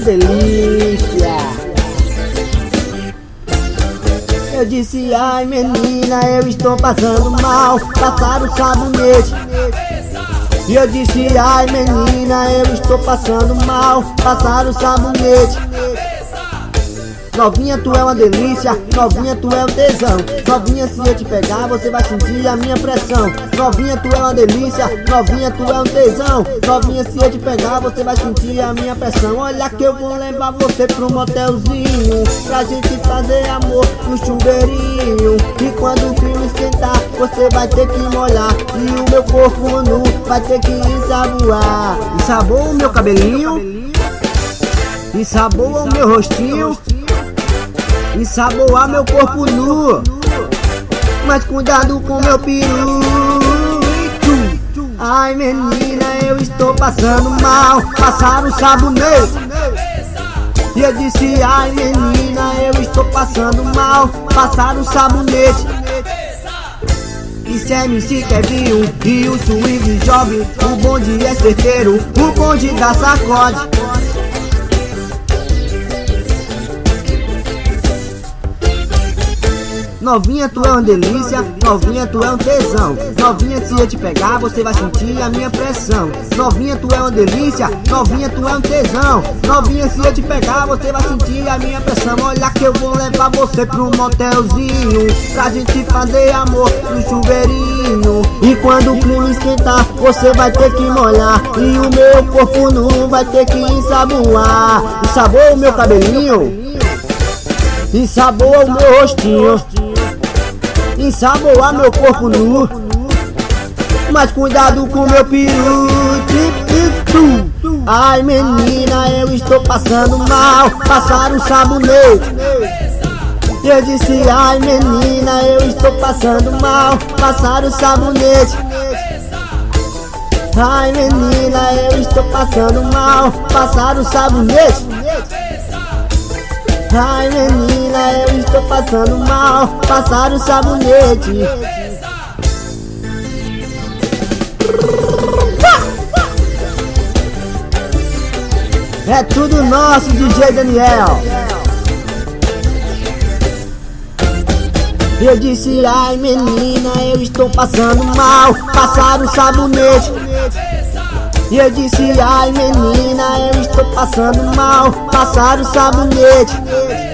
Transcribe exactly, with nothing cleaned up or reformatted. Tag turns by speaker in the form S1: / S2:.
S1: delícia. Eu disse, ai menina, eu estou passando mal, passaram o sabonete. E eu disse, ai menina, eu estou passando mal, passaram o sabonete. Novinha, tu é uma delícia, novinha, tu é um tesão. Novinha, se eu te pegar, você vai sentir a minha pressão. Novinha, tu é uma delícia, novinha, tu é um tesão. Novinha, se eu te pegar, você vai sentir a minha pressão. Olha que eu vou levar você pro motelzinho, pra gente fazer amor no chuveirinho. E quando o frio esquentar, você vai ter que molhar, e o meu corpo nu vai ter que ensaboar. Ensaboa o meu cabelinho, ensaboa o meu rostinho, ensaboar meu corpo nu, mas cuidado com meu peru. Ai menina, eu estou passando mal, passaram o sabonete. E eu disse, ai menina, eu estou passando mal, passaram o sabonete. Isso é M C Kevinho e o swing jovem, o bonde é certeiro, o bonde dá sacode. Novinha, tu é uma delícia, novinha, tu é um tesão. Novinha, se eu te pegar, você vai sentir a minha pressão. Novinha, tu é uma delícia, novinha, tu é um tesão. Novinha, se eu te pegar, você vai sentir a minha pressão. Olha que eu vou levar você pro motelzinho, pra gente fazer amor no chuveirinho. E quando o clima esquentar, você vai ter que molhar, e o meu corpo nu vai ter que ensaboar. Ensaboa o meu cabelinho, ensaboa o meu rostinho, ensaboar meu corpo nu, mas cuidado com meu peru. Ai menina, eu estou passando mal, passaram o sabonete. Eu disse, ai menina, eu estou passando mal, passaram o sabonete. Ai menina, eu estou passando mal, passaram o sabonete. Ai menina, eu estou passando mal, passaram o sabonete. É tudo nosso, D J Daniel. Eu disse, ai menina, eu estou passando mal, passaram o sabonete. E eu disse, ai menina, eu estou passando mal, passaram o sabonete.